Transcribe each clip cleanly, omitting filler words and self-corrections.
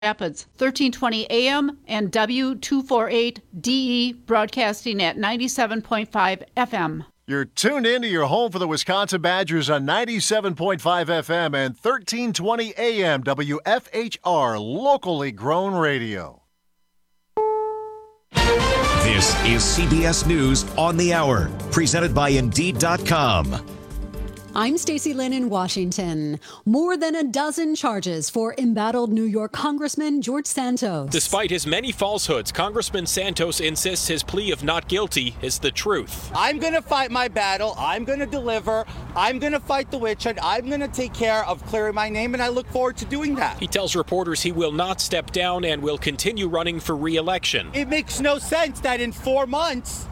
Rapids, 1320 AM and W248DE broadcasting at 97.5 FM. You're tuned in to your home for the Wisconsin Badgers on 97.5 FM and 1320 AM WFHR, locally grown radio. This is CBS News on the Hour, presented by Indeed.com. I'm Stacey Lynn in Washington. More than a dozen charges for embattled New York Congressman George Santos. Despite his many falsehoods, Congressman Santos insists his plea of not guilty is the truth. I'm going to fight my battle. I'm going to deliver. I'm going to fight the witch hunt. I'm going to take care of clearing my name, and I look forward to doing that. He tells reporters he will not step down and will continue running for re-election. It makes no sense that in 5 months,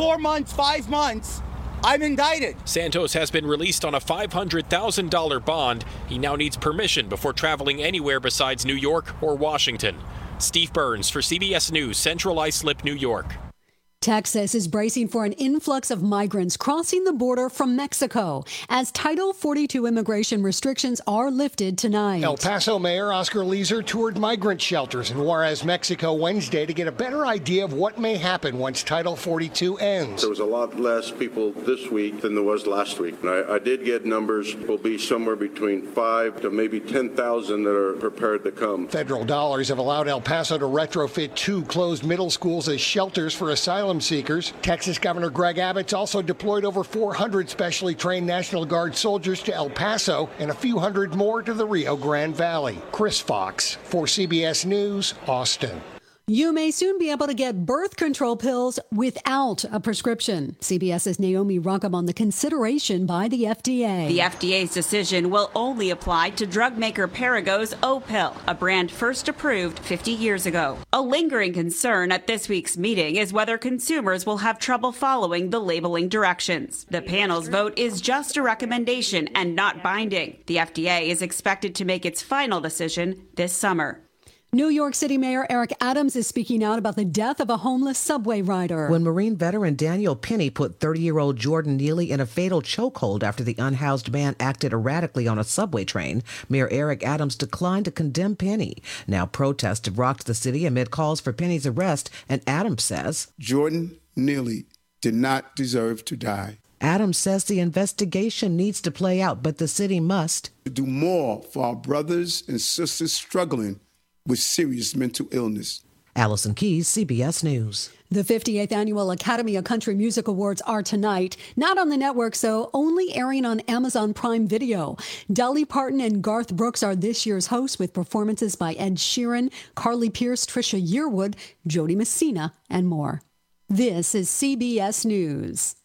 I'm indicted. Santos has been released on a $500,000 bond. He now needs permission before traveling anywhere besides New York or Washington. Steve Burns for CBS News, Central Islip, New York. Texas is bracing for an influx of migrants crossing the border from Mexico as Title 42 immigration restrictions are lifted tonight. El Paso Mayor Oscar Leeser toured migrant shelters in Juarez, Mexico Wednesday to get a better idea of what may happen once Title 42 ends. There was a lot less people this week than there was last week. And I did get numbers will be somewhere between 5 to maybe 10,000 that are prepared to come. Federal dollars have allowed El Paso to retrofit 2 closed middle schools as shelters for asylum seekers. Texas Governor Greg Abbott's also deployed over 400 specially trained National Guard soldiers to El Paso and a few hundred more to the Rio Grande Valley. Chris Fox for CBS News, Austin. You may soon be able to get birth control pills without a prescription. CBS's Naomi Ruckham on the consideration by the FDA. The FDA's decision will only apply to drug maker Perrigo's O-Pill, a brand first approved 50 years ago. A lingering concern at this week's meeting is whether consumers will have trouble following the labeling directions. The panel's vote is just a recommendation and not binding. The FDA is expected to make its final decision this summer. New York City Mayor Eric Adams is speaking out about the death of a homeless subway rider. When Marine veteran Daniel Penny put 30-year-old Jordan Neely in a fatal chokehold after the unhoused man acted erratically on a subway train, Mayor Eric Adams declined to condemn Penny. Now protests have rocked the city amid calls for Penny's arrest, and Adams says, Jordan Neely did not deserve to die. Adams says the investigation needs to play out, but the city must do more for our brothers and sisters struggling with serious mental illness. Allison Keyes, CBS News. The 58th Annual Academy of Country Music Awards are tonight. Not on the network, so only airing on Amazon Prime Video. Dolly Parton and Garth Brooks are this year's hosts with performances by Ed Sheeran, Carly Pearce, Trisha Yearwood, Jody Messina, and more. This is CBS News.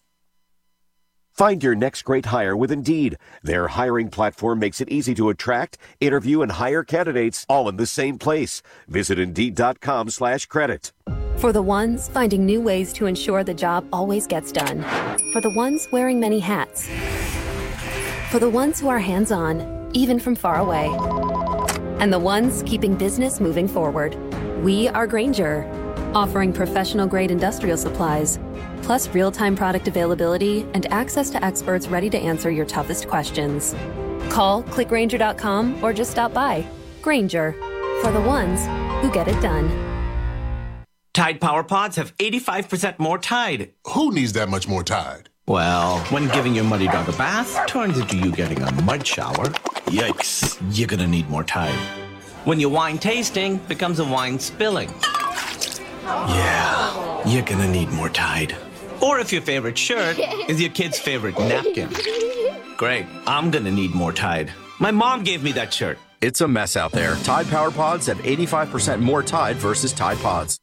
Find your next great hire with Indeed. Their hiring platform makes it easy to attract, interview, and hire candidates all in the same place. Visit Indeed.com/credit. For the ones finding new ways to ensure the job always gets done. For the ones wearing many hats. For the ones who are hands-on, even from far away. And the ones keeping business moving forward. We are Grainger, offering professional-grade industrial supplies, plus real-time product availability and access to experts ready to answer your toughest questions. Call, click Grainger.com, or just stop by. Grainger, for the ones who get it done. Tide Power Pods have 85% more Tide. Who needs that much more Tide? Well, when giving your muddy dog a bath turns into you getting a mud shower. Yikes, you're gonna need more Tide. When your wine tasting becomes a wine spilling. Yeah, you're gonna need more Tide. Or if your favorite shirt is your kid's favorite napkin. Great, I'm gonna need more Tide. My mom gave me that shirt. It's a mess out there. Tide Power Pods have 85% more Tide versus Tide Pods.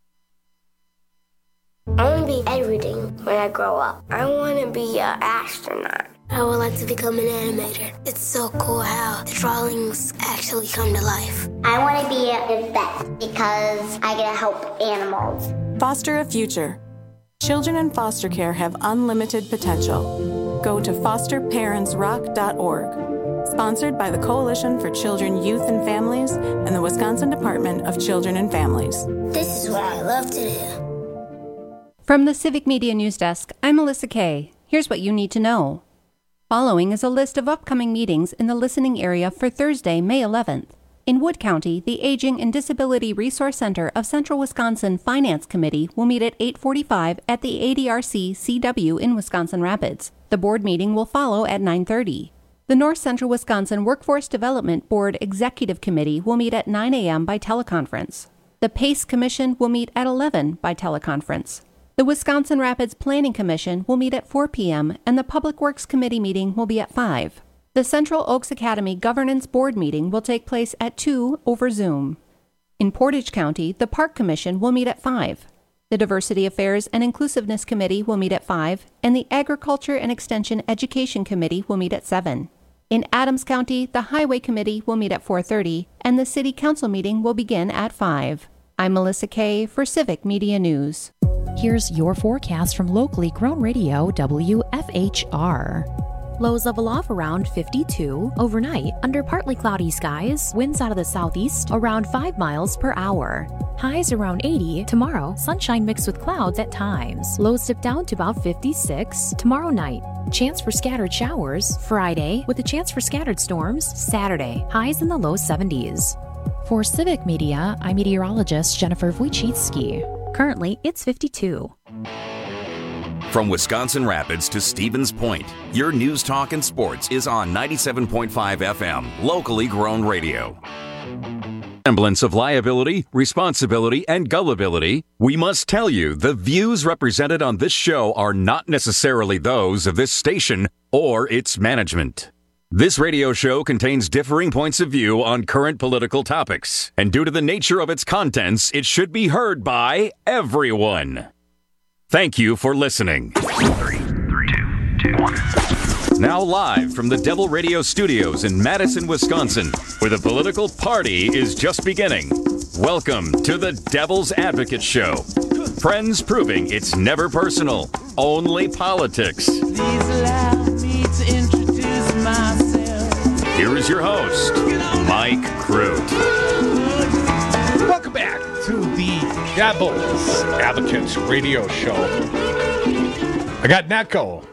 I want to be everything when I grow up. I want to be an astronaut. I would like to become an animator. It's so cool how the drawings actually come to life. I want to be a vet because I get to help animals. Foster a future. Children in foster care have unlimited potential. Go to fosterparentsrock.org. Sponsored by the Coalition for Children, Youth, and Families and the Wisconsin Department of Children and Families. This is what I love to do. From the Civic Media News Desk, I'm Melissa Kay. Here's what you need to know. Following is a list of upcoming meetings in the listening area for Thursday, May 11th. In Wood County, the Aging and Disability Resource Center of Central Wisconsin Finance Committee will meet at 8:45 at the ADRC CW in Wisconsin Rapids. The board meeting will follow at 9:30. The North Central Wisconsin Workforce Development Board Executive Committee will meet at 9 a.m. by teleconference. The PACE Commission will meet at 11 by teleconference. The Wisconsin Rapids Planning Commission will meet at 4 p.m. and the Public Works Committee meeting will be at 5. The Central Oaks Academy Governance Board meeting will take place at 2 over Zoom. In Portage County, the Park Commission will meet at 5. The Diversity Affairs and Inclusiveness Committee will meet at 5, and the Agriculture and Extension Education Committee will meet at 7. In Adams County, the Highway Committee will meet at 4:30, and the City Council meeting will begin at 5. I'm Melissa Kay for Civic Media News. Here's your forecast from locally grown radio WFHR. Lows level off around 52. Overnight, under partly cloudy skies, winds out of the southeast around 5 miles per hour. Highs around 80. Tomorrow, sunshine mixed with clouds at times. Lows dip down to about 56. Tomorrow night, chance for scattered showers. Friday, with a chance for scattered storms. Saturday, highs in the low 70s. For Civic Media, I'm meteorologist Jennifer Wojcicki. Currently, it's 52. From Wisconsin Rapids to Stevens Point, your news, talk, and sports is on 97.5 FM, locally grown radio. Semblance of liability, responsibility, and gullibility, we must tell you the views represented on this show are not necessarily those of this station or its management. This radio show contains differing points of view on current political topics, and due to the nature of its contents, it should be heard by everyone. Thank you for listening. 3, 2, 1. Now live from the Devil Radio Studios in Madison, Wisconsin, where the political party is just beginning. Welcome to the Devil's Advocate Show. Friends proving it's never personal, only politics. Please allow me to introduce myself. Here is your host, Mike Crute. Welcome back to the Devil's Advocates Radio Show. I got an echo.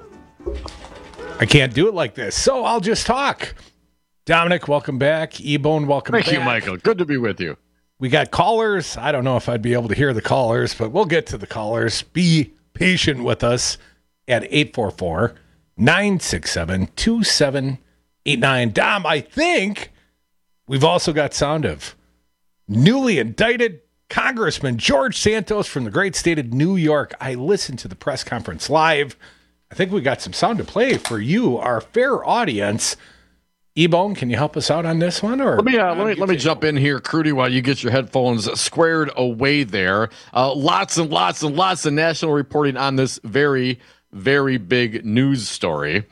I can't do it like this, so I'll just talk. Dominic, welcome back. E-Bone, welcome back. Thank you, Michael. Good to be with you. We got callers. I don't know if I'd be able to hear the callers, but we'll get to the callers. Be patient with us at 844-967-2789. Dom, I think we've also got sound of newly indicted Congressman George Santos from the great state of New York. I listened to the press conference live. I think we got some sound to play for you, our fair audience. E-Bone, can you help us out on this one? Or let me jump in here, Crudy, while you get your headphones squared away there. Lots and lots and lots of national reporting on this very, very big news story.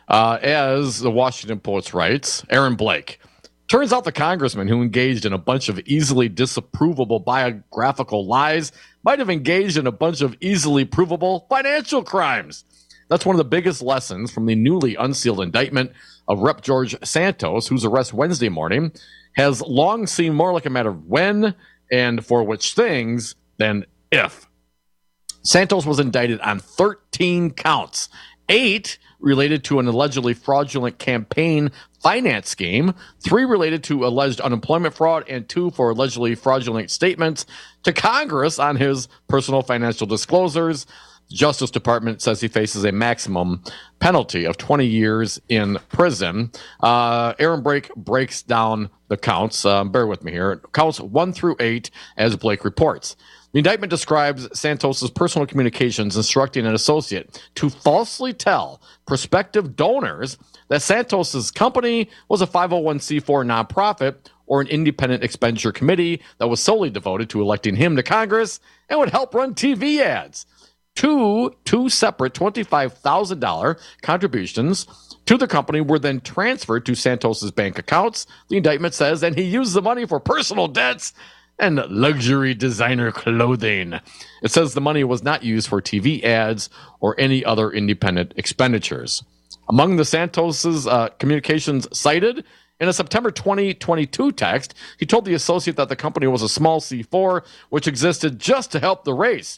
As the Washington Post writes, Aaron Blake. Turns out the congressman who engaged in a bunch of easily disapprovable biographical lies might have engaged in a bunch of easily provable financial crimes. That's one of the biggest lessons from the newly unsealed indictment of Rep. George Santos, whose arrest Wednesday morning has long seemed more like a matter of when and for which things than if. Santos was indicted on 13 counts, 8 related to an allegedly fraudulent campaign finance scheme, 3 related to alleged unemployment fraud, and 2 for allegedly fraudulent statements to Congress on his personal financial disclosures. The Justice Department says he faces a maximum penalty of 20 years in prison. Aaron Blake breaks down the counts. Bear with me here. Counts 1 through 8, as Blake reports. The indictment describes Santos's personal communications instructing an associate to falsely tell prospective donors that Santos's company was a 501c4 nonprofit or an independent expenditure committee that was solely devoted to electing him to Congress and would help run TV ads. Two separate $25,000 contributions to the company were then transferred to Santos's bank accounts, the indictment says, and he used the money for personal debts and luxury designer clothing. It says the money was not used for TV ads or any other independent expenditures. Among the Santos's communications cited, in a September 2022 text, he told the associate that the company was a small C4, which existed just to help the race.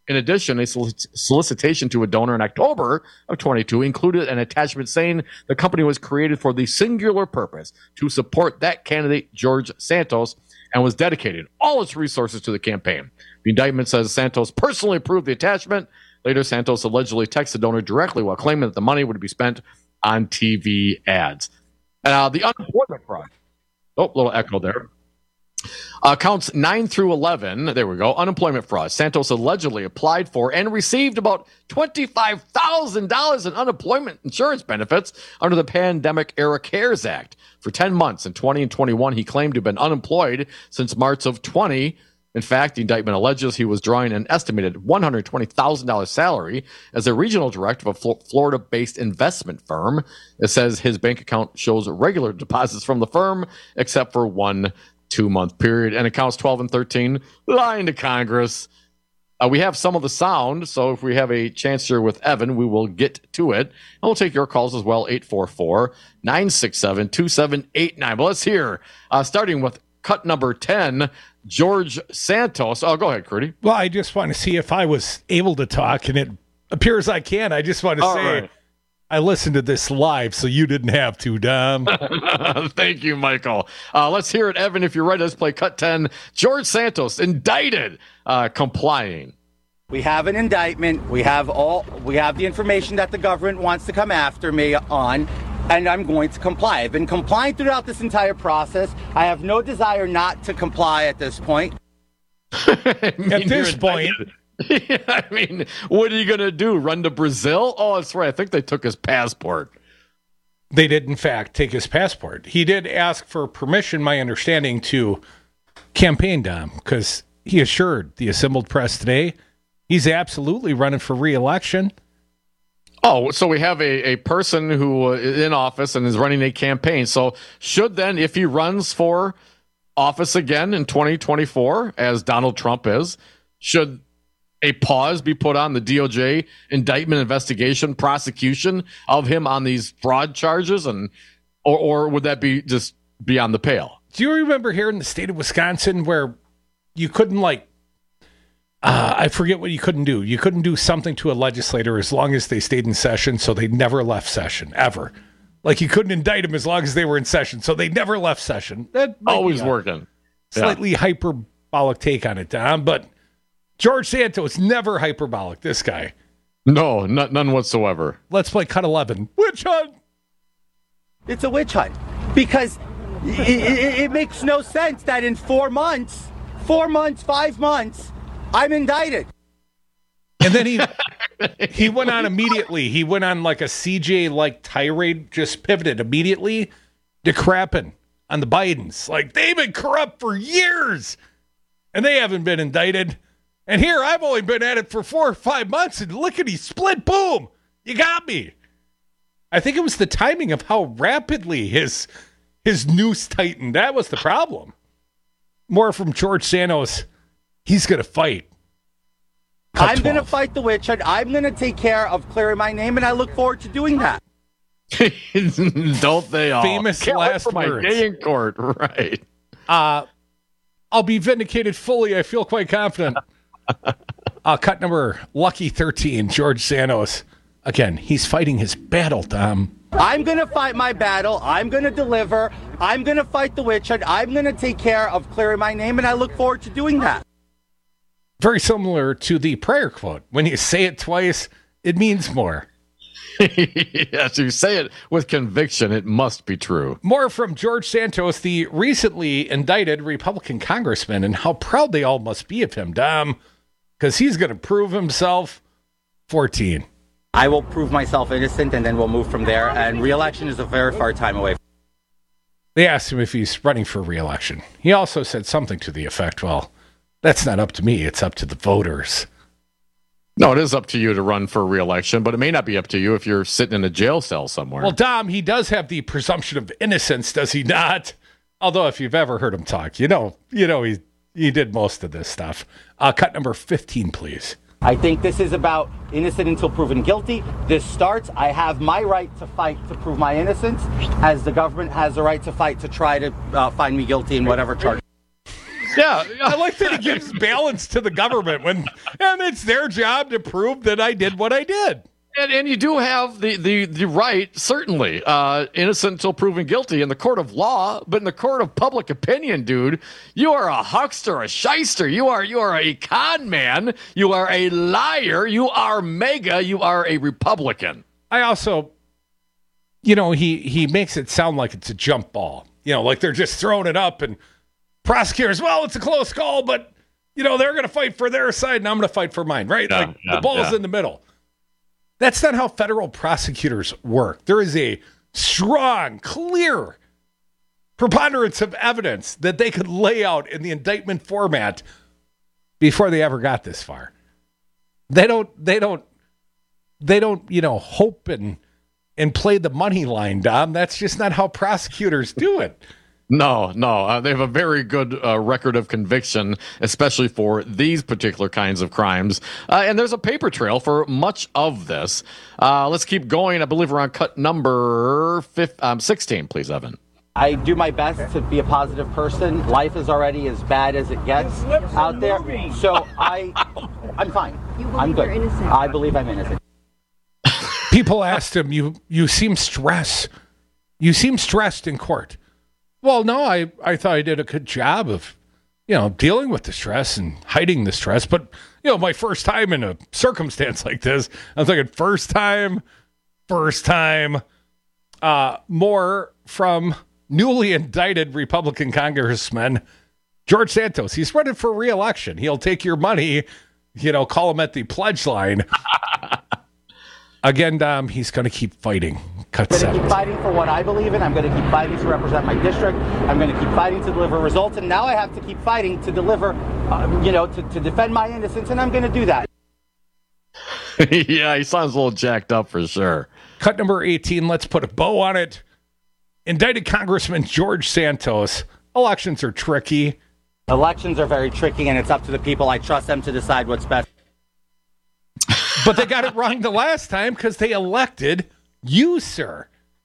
In addition, a solicitation to a donor in October of 22 included an attachment saying the company was created for the singular purpose to support that candidate, George Santos, and was dedicated all its resources to the campaign. The indictment says Santos personally approved the attachment. Later, Santos allegedly texted the donor directly while claiming that the money would be spent on TV ads. The unemployment fraud. Oh, little echo there. Counts 9 through 11, there we go, unemployment fraud. Santos allegedly applied for and received about $25,000 in unemployment insurance benefits under the pandemic-era CARES Act. For 10 months in 20 and 21, he claimed to have been unemployed since March of 20. In fact, the indictment alleges he was drawing an estimated $120,000 salary as a regional director of a Florida-based investment firm. It says his bank account shows regular deposits from the firm, except for 1 2-month period, and accounts 12 and 13 lying to Congress. We have some of the sound, so if we have a chance here with Evan, we will get to it. And we'll take your calls as well, 844-967-2789. But let's hear, starting with cut number 10, George Santos. Oh, go ahead, Crudy. Well, I just want to see if I was able to talk, and it appears I can. I just want to say... Right. I listened to this live, so you didn't have to, Dom. Thank you, Michael. Let's hear it, Evan. If you're ready, let's play cut 10. George Santos indicted, complying. We have an indictment. We have the information that the government wants to come after me on, and I'm going to comply. I've been complying throughout this entire process. I have no desire not to comply at this point. At this point... Yeah, I mean, what are you going to do? Run to Brazil? Oh, that's right. I think they took his passport. They did, in fact, take his passport. He did ask for permission, my understanding, to campaign, Dom, because he assured the assembled press today he's absolutely running for re-election. Oh, so we have a person who is in office and is running a campaign. So should then, if he runs for office again in 2024, as Donald Trump is, should a pause be put on the DOJ indictment, investigation, prosecution of him on these fraud charges, and or would that be just beyond the pale? Do you remember here in the state of Wisconsin where you couldn't I forget what you couldn't do. You couldn't do something to a legislator as long as they stayed in session, so they never left session, ever. Like you couldn't indict them as long as they were in session, so they never left session. That always working. Slightly hyperbolic take on it, Dom, but George Santos, never hyperbolic, this guy. No, none whatsoever. Let's play cut 11. Witch hunt! It's a witch hunt. Because it makes no sense that in 4 months, 5 months, I'm indicted. And then he went on immediately. He went on like a CJ-like tirade, just pivoted immediately to crapping on the Bidens. Like, they've been corrupt for years, and they haven't been indicted. And here, I've only been at it for 4 or 5 months, and lickety split, boom, you got me. I think it was the timing of how rapidly his noose tightened. That was the problem. More from George Santos. He's going to fight. I'm going to fight the witch hunt. I'm going to take care of clearing my name, and I look forward to doing that. Don't they all? Famous last words. My day in court, right? I'll be vindicated fully. I feel quite confident. Cut number lucky 13, George Santos. Again, he's fighting his battle, Tom. I'm going to fight my battle. I'm going to deliver. I'm going to fight the witch hunt. I'm going to take care of clearing my name, and I look forward to doing that. Very similar to the prayer quote. When you say it twice, it means more. Yes, you say it with conviction, it must be true. More from George Santos, the recently indicted Republican congressman, and how proud they all must be of him, Dom, because he's going to prove himself 14. I will prove myself innocent, and then we'll move from there, and re-election is a very far time away. They asked him if he's running for re-election. He also said something to the effect, well, that's not up to me, it's up to the voters. No, it is up to you to run for re-election, but it may not be up to you if you're sitting in a jail cell somewhere. Well, Dom, he does have the presumption of innocence, does he not? Although, if you've ever heard him talk, you know he did most of this stuff. Cut number 15, please. I think this is about innocent until proven guilty. This starts. I have my right to fight to prove my innocence, as the government has the right to fight to try to find me guilty in whatever charge. Yeah, I like that he gives balance to the government and it's their job to prove that I did what I did. And you do have the right, certainly, innocent until proven guilty in the court of law, but in the court of public opinion, dude, you are a huckster, a shyster. You are a con man. You are a liar. You are MAGA. You are a Republican. I also, he makes it sound like it's a jump ball. Like they're just throwing it up and prosecutors, well, it's a close call, but, they're going to fight for their side and I'm going to fight for mine, right? The ball's in the middle. That's not how federal prosecutors work. There is a strong, clear preponderance of evidence that they could lay out in the indictment format before they ever got this far. They don't, hope and play the money line, Dom. That's just not how prosecutors do it. No. They have a very good record of conviction, especially for these particular kinds of crimes. And there's a paper trail for much of this. Let's keep going. I believe we're on cut number 16, please, Evan. I do my best to be a positive person. Life is already as bad as it gets out there. So I'm fine. I'm good. I believe I'm innocent. People asked him, you seem stressed. You seem stressed in court. Well, no, I thought I did a good job of, dealing with the stress and hiding the stress. But, my first time in a circumstance like this, I was thinking first time. More from newly indicted Republican Congressman George Santos. He's running for re-election. He'll take your money, call him at the pledge line. Again, Dom, he's going to keep fighting. I'm going to keep fighting for what I believe in. I'm going to keep fighting to represent my district. I'm going to keep fighting to deliver results. And now I have to keep fighting to deliver, to defend my innocence. And I'm going to do that. Yeah, he sounds a little jacked up for sure. Cut number 18. Let's put a bow on it. Indicted Congressman George Santos. Elections are tricky. Elections are very tricky, and it's up to the people. I trust them to decide what's best. But they got it wrong the last time because they elected you, sir.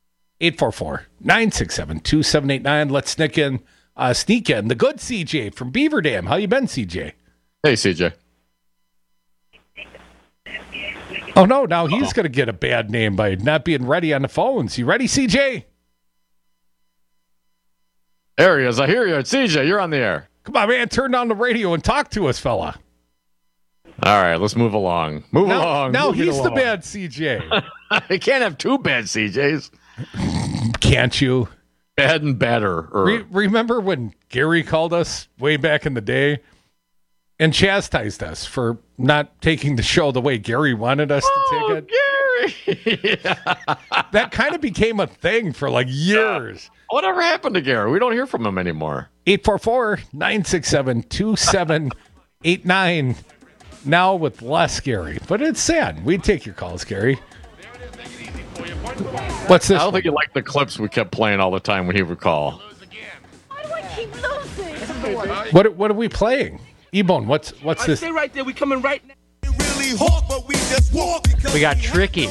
844-967-2789. Let's sneak in the good CJ from Beaver Dam. How you been, CJ? Hey, CJ. Oh, no. Now he's going to get a bad name by not being ready on the phones. You ready, CJ? There he is. I hear you. CJ, you're on the air. Come on, man. Turn on the radio and talk to us, fella. All right, let's move along. Now he's the bad CJ. You can't have two bad CJs. Can't you? Bad and better. Remember when Gary called us way back in the day and chastised us for not taking the show the way Gary wanted us to take it? Gary! That kind of became a thing for like years. Whatever happened to Gary? We don't hear from him anymore. 844-967-2789. Now with less Gary, but it's sad. We'd take your calls, Gary. What's this? I don't think you like the clips we kept playing all the time when he would call. Why do I keep losing? What are we playing? E-Bone, what's this? Stay right there. We coming right now. We got tricky.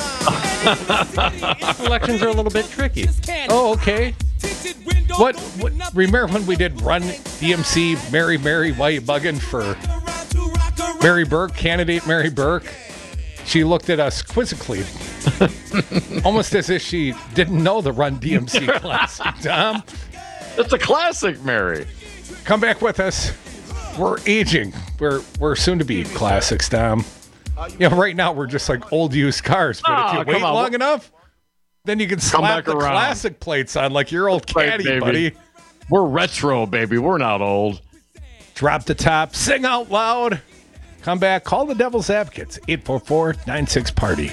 Elections are a little bit tricky. Oh, okay. What? Remember when we did Run DMC, Mary, why you bugging for Mary Burke, candidate Mary Burke? She looked at us quizzically, almost as if she didn't know the Run DMC classic, Tom. It's a classic, Mary. Come back with us. We're aging. We're soon to be classics, Tom. Right now we're just like old used cars, but if you wait long enough, then you can slap the classic plates on like your old caddy, buddy. We're retro, baby. We're not old. Drop the top, sing out loud. Come back, call the Devil's Advocates, 844-96-PARTY.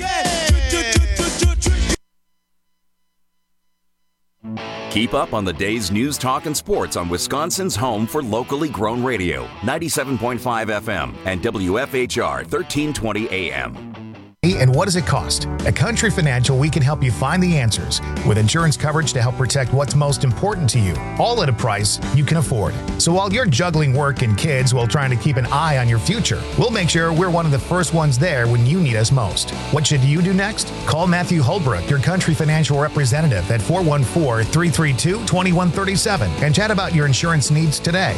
Keep up on the day's news, talk, and sports on Wisconsin's home for locally grown radio, 97.5 FM and WFHR 1320 AM. And what does it cost? At Country Financial, we can help you find the answers with insurance coverage to help protect what's most important to you, all at a price you can afford. So while you're juggling work and kids while trying to keep an eye on your future, we'll make sure we're one of the first ones there when you need us most. What should you do next? Call Matthew Holbrook, your Country Financial representative, at 414-332-2137 and chat about your insurance needs today.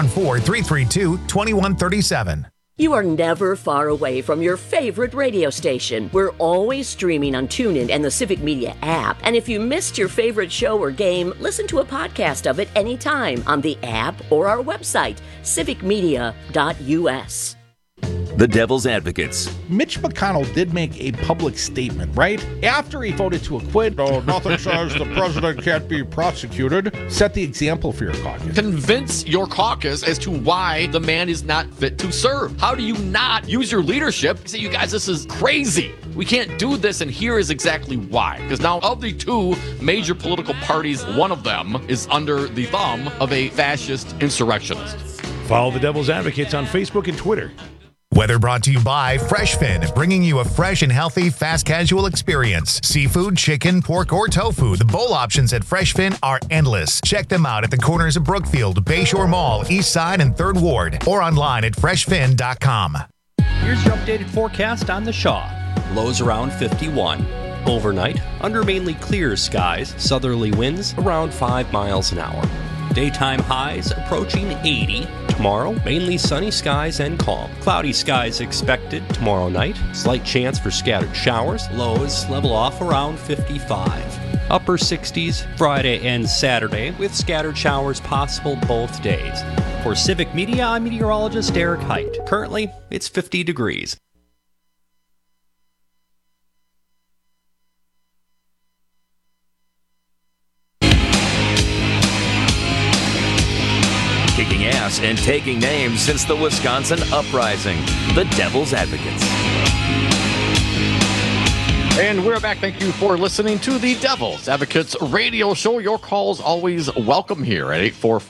414-332-2137. You are never far away from your favorite radio station. We're always streaming on TuneIn and the Civic Media app. And if you missed your favorite show or game, listen to a podcast of it anytime on the app or our website, civicmedia.us. The Devil's Advocates. Mitch McConnell did make a public statement, right? After he voted to acquit, oh, nothing says the president can't be prosecuted. Set the example for your caucus. Convince your caucus as to why the man is not fit to serve. How do you not use your leadership and say, you guys, this is crazy. We can't do this, and here is exactly why. Because now of the two major political parties, one of them is under the thumb of a fascist insurrectionist. Follow the Devil's Advocates on Facebook and Twitter. Weather brought to you by FreshFin, bringing you a fresh and healthy fast casual experience. Seafood, chicken, pork, or tofu. The bowl options at FreshFin are endless. Check them out at the corners of Brookfield, Bayshore Mall, East Side, and 3rd Ward, or online at freshfin.com. Here's your updated forecast on the Shaw. Lows around 51. Overnight, under mainly clear skies, southerly winds around 5 miles an hour. Daytime highs approaching 80. Tomorrow, mainly sunny skies and calm. Cloudy skies expected tomorrow night. Slight chance for scattered showers. Lows level off around 55. Upper 60s Friday and Saturday with scattered showers possible both days. For Civic Media, I'm meteorologist Eric Height. Currently, it's 50 degrees. Kicking ass and taking names since the Wisconsin Uprising. The Devil's Advocates. And we're back. Thank you for listening to the Devil's Advocates radio show. Your calls always welcome here at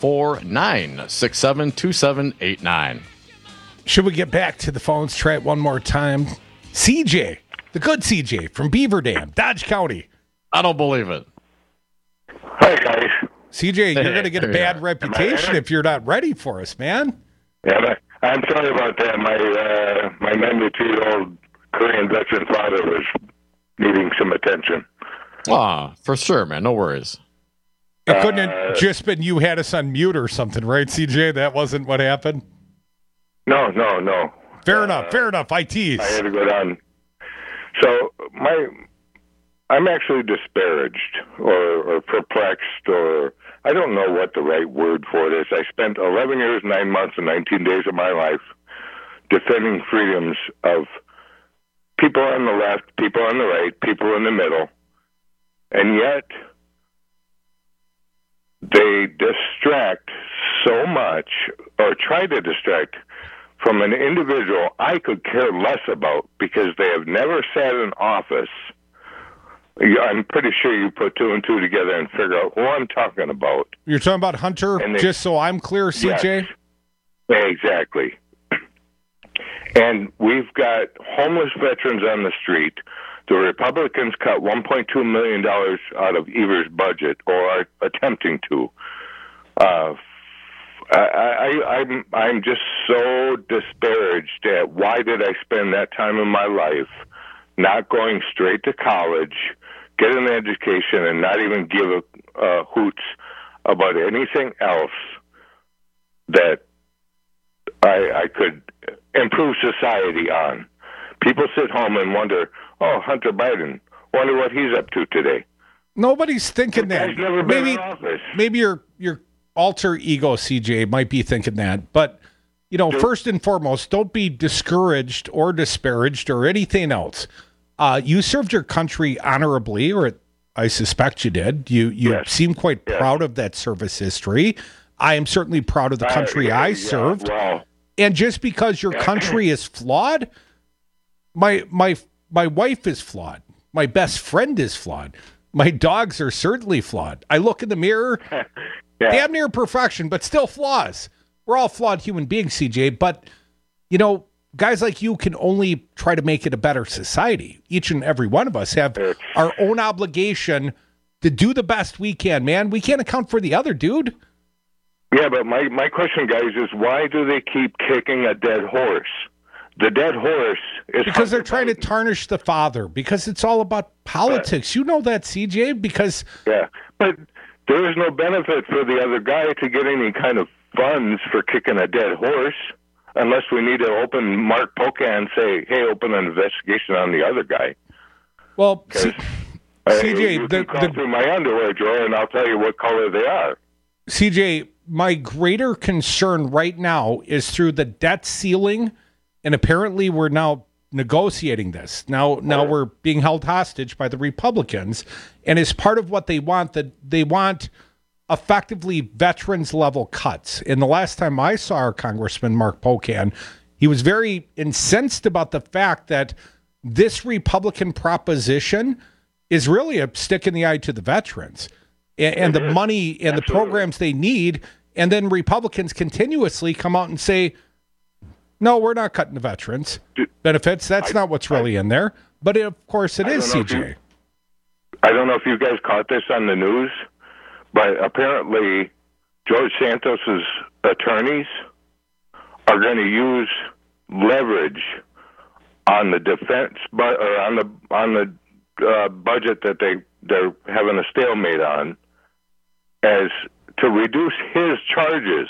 844-967-2789. Should we get back to the phones? Try it one more time. CJ, the good CJ from Beaver Dam, Dodge County. I don't believe it. Hi, guys. CJ, you're going to get a bad reputation if you're not ready for us, man. Yeah, I'm sorry about that. My 92-year-old Korean veteran father was needing some attention. For sure, man. No worries. It couldn't have just been you had us on mute or something, right, CJ? That wasn't what happened? No. Fair enough. I tease. I had to go down. So I'm actually disparaged or perplexed, or I don't know what the right word for it is. I spent 11 years, 9 months, and 19 days of my life defending freedoms of people on the left, people on the right, people in the middle, and yet they distract so much, or try to distract from an individual I could care less about because they have never sat in office. I'm pretty sure you put two and two together and figure out who I'm talking about. You're talking about Hunter, just so I'm clear, CJ? Yes, exactly. And we've got homeless veterans on the street. The Republicans cut $1.2 million out of Evers' budget, or are attempting to. I'm just so disparaged at why did I spend that time in my life not going straight to college, get an education, and not even give a hoots about anything else that I could improve society on. People sit home and wonder, oh, Hunter Biden, wonder what he's up to today. Nobody's thinking that. He's never been in office. Maybe your alter ego, CJ, might be thinking that. But, first and foremost, don't be discouraged or disparaged or anything else. You served your country honorably, or I suspect you did. You seem quite proud of that service history. I am certainly proud of the country I served. Well, and just because your country is flawed, my wife is flawed. My best friend is flawed. My dogs are certainly flawed. I look in the mirror, damn near perfection, but still flaws. We're all flawed human beings, CJ. But, guys like you can only try to make it a better society. Each and every one of us have our own obligation to do the best we can, man. We can't account for the other dude. Yeah, but my question, guys, is why do they keep kicking a dead horse? The dead horse is... Because they're trying to tarnish the father, because it's all about politics. You know that, CJ, because... Yeah, but there is no benefit for the other guy to get any kind of funds for kicking a dead horse, unless we need to open Mark Pocan and say, hey, open an investigation on the other guy. Well, CJ... You can crawl through my underwear drawer, and I'll tell you what color they are. CJ, my greater concern right now is through the debt ceiling, and apparently we're now negotiating this. Now we're being held hostage by the Republicans, and as part of what they want, that they want effectively veterans level cuts. And the last time I saw our Congressman Mark Pocan, he was very incensed about the fact that this Republican proposition is really a stick in the eye to the veterans and the money and the programs they need. And then Republicans continuously come out and say, no, we're not cutting the veterans benefits. That's not what's really in there. But of course it is, CJ. I don't know if you guys caught this on the news, but apparently George Santos's attorneys are going to use leverage on the defense, or on the budget that they're having a stalemate on, as to reduce his charges.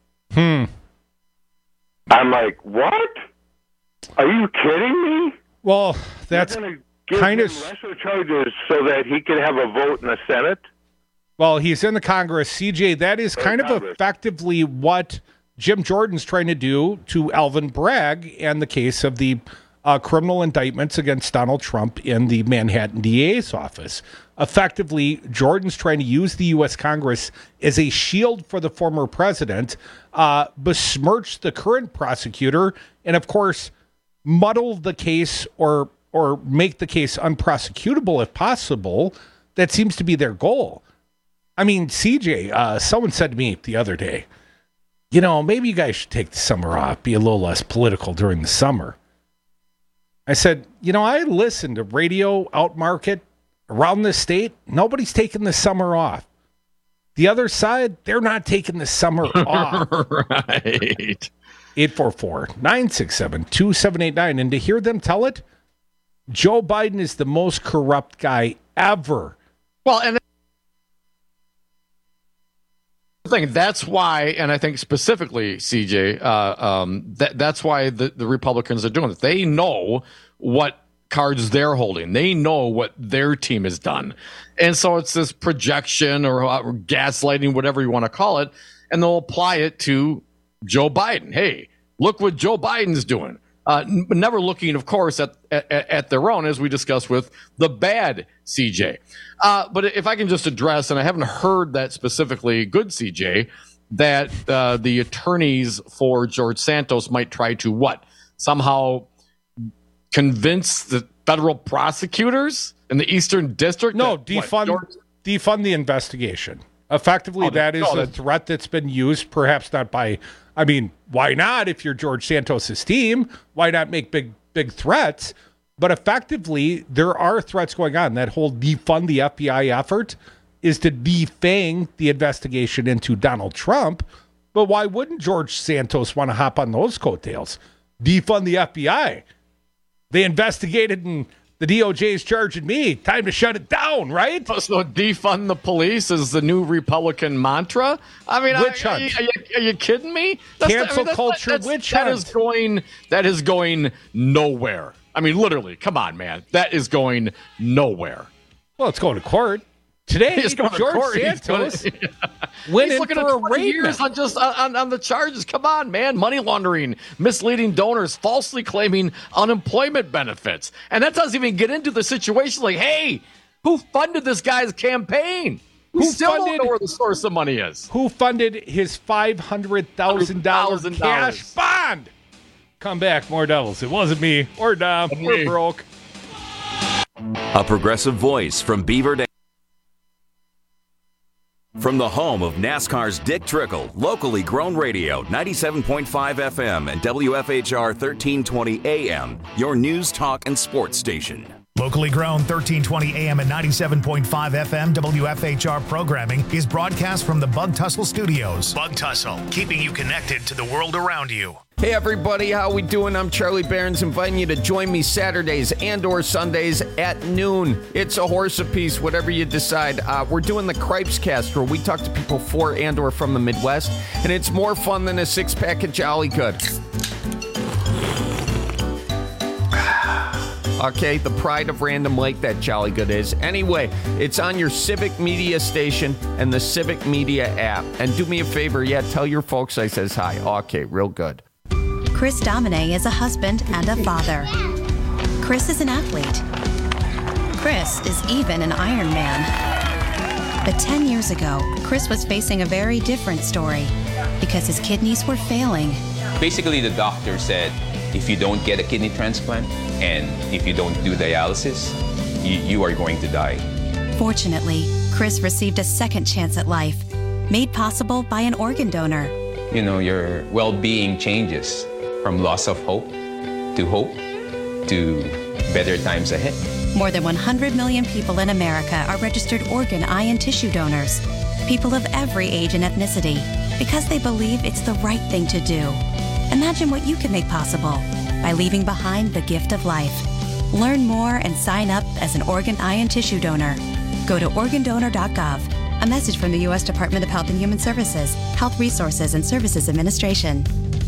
I'm like, what? Are you kidding me? Well, that's kind of lesser charges so that he can have a vote in the Senate. Well, he's in the Congress, CJ. That is kind of effectively what Jim Jordan's trying to do to Alvin Bragg and the case of the criminal indictments against Donald Trump in the Manhattan DA's office. Effectively, Jordan's trying to use the U.S. Congress as a shield for the former president, besmirch the current prosecutor, and of course, muddle the case or make the case unprosecutable if possible. That seems to be their goal. I mean, CJ, someone said to me the other day, maybe you guys should take the summer off, be a little less political during the summer. I said, I listen to radio out market around the state. Nobody's taking the summer off. The other side, they're not taking the summer off. Right. 844-967-2789. And to hear them tell it, Joe Biden is the most corrupt guy ever. Well, and I think that's why, and I think specifically, CJ, that's why the Republicans are doing it. They know what cards they're holding. They know what their team has done. And so it's this projection or gaslighting, whatever you want to call it, and they'll apply it to Joe Biden. Hey, look what Joe Biden's doing. Never looking, of course, at their own, as we discussed with the bad CJ. But if I can just address, and I haven't heard that specifically, good CJ, that the attorneys for George Santos might try to what? Somehow convince the federal prosecutors in the Eastern District? No, defund the investigation. Effectively, that is a threat that's been used, perhaps not by... I mean, why not? If you're George Santos's team, why not make big threats? But effectively, there are threats going on. That whole defund the FBI effort is to defang the investigation into Donald Trump. But why wouldn't George Santos want to hop on those coattails? Defund the FBI. They investigated and the DOJ is charging me. Time to shut it down, right? So defund the police is the new Republican mantra? I mean, witch hunt. Are you kidding me? Cancel culture witch hunt. That is going nowhere. I mean, literally, come on, man. That is going nowhere. Well, it's going to court. Today, George Santos went in for a raid years on the charges. Come on, man. Money laundering, misleading donors, falsely claiming unemployment benefits. And that doesn't even get into the situation like, hey, who funded this guy's campaign? We still don't know where the source of money is. Who funded his $500,000 cash bond? Come back, more Devils. It wasn't me or Dom. We're broke. A progressive voice from Beaver Dam. From the home of NASCAR's Dick Trickle, locally grown radio, 97.5 FM and WFHR 1320 AM, your news, talk, and sports station. Locally grown 1320 AM and 97.5 FM WFHR programming is broadcast from the Bug Tussle Studios. Bug Tussle, keeping you connected to the world around you. Hey everybody, how we doing? I'm Charlie Barons, inviting you to join me Saturdays and or Sundays at noon. It's a horse apiece, whatever you decide. We're doing the Cripes Cast, where we talk to people for and or from the Midwest, and it's more fun than a six-pack of Jolly Good. Okay, the pride of Random Lake, that Jolly Good is. Anyway, it's on your Civic Media station and the Civic Media app. And do me a favor, tell your folks I says hi. Okay, real good. Chris Domine is a husband and a father. Chris is an athlete. Chris is even an Iron Man. But 10 years ago, Chris was facing a very different story because his kidneys were failing. Basically, the doctor said, if you don't get a kidney transplant and if you don't do dialysis, you are going to die. Fortunately, Chris received a second chance at life, made possible by an organ donor. You know, your well-being changes from loss of hope to better times ahead. More than 100 million people in America are registered organ, eye, and tissue donors. People of every age and ethnicity, because they believe it's the right thing to do. Imagine what you can make possible by leaving behind the gift of life. Learn more and sign up as an organ, eye, and tissue donor. Go to organdonor.gov. A message from the U.S. Department of Health and Human Services, Health Resources and Services Administration.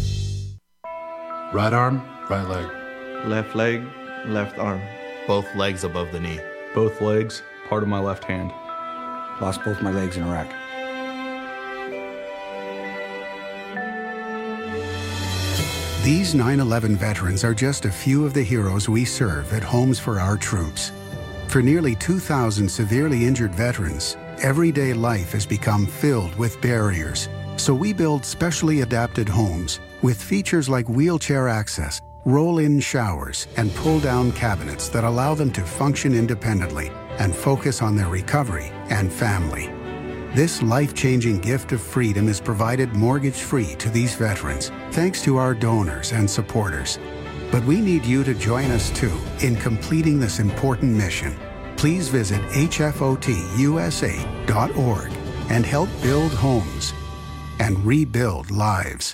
Right arm, right leg. Left leg, left arm. Both legs above the knee. Both legs, part of my left hand. Lost both my legs in Iraq. These 9/11 veterans are just a few of the heroes we serve at Homes for Our Troops. For nearly 2,000 severely injured veterans, everyday life has become filled with barriers. So we build specially adapted homes with features like wheelchair access, roll-in showers, and pull-down cabinets that allow them to function independently and focus on their recovery and family. This life-changing gift of freedom is provided mortgage-free to these veterans, thanks to our donors and supporters. But we need you to join us too in completing this important mission. Please visit hfotusa.org and help build homes and rebuild lives.